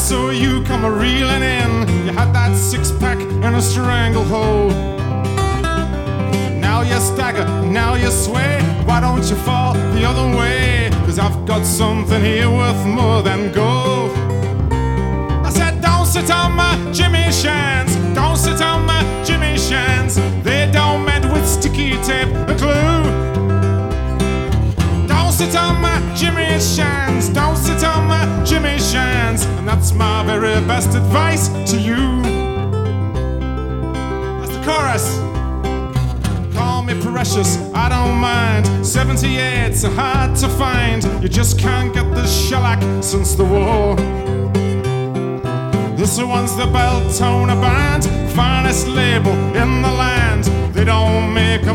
saw you come reeling in. You had that six-pack and a stranglehold. Now you stagger, now you sway. Why don't you fall the other way? 'Cause I've got something here worth more than gold. I said, don't sit on my Jimmy Shans. Don't sit on my Jimmy Shans. They don't mend with sticky tape or glue. Don't sit on my Jimmy Shans. Don't sit on my Jimmy Shans. And that's my very best advice to you. That's the chorus. Call me precious, I don't mind. 78's so hard to find. You just can't get the shellac since the war. This one's the Beltona Band, finest label in the land. They don't make 'em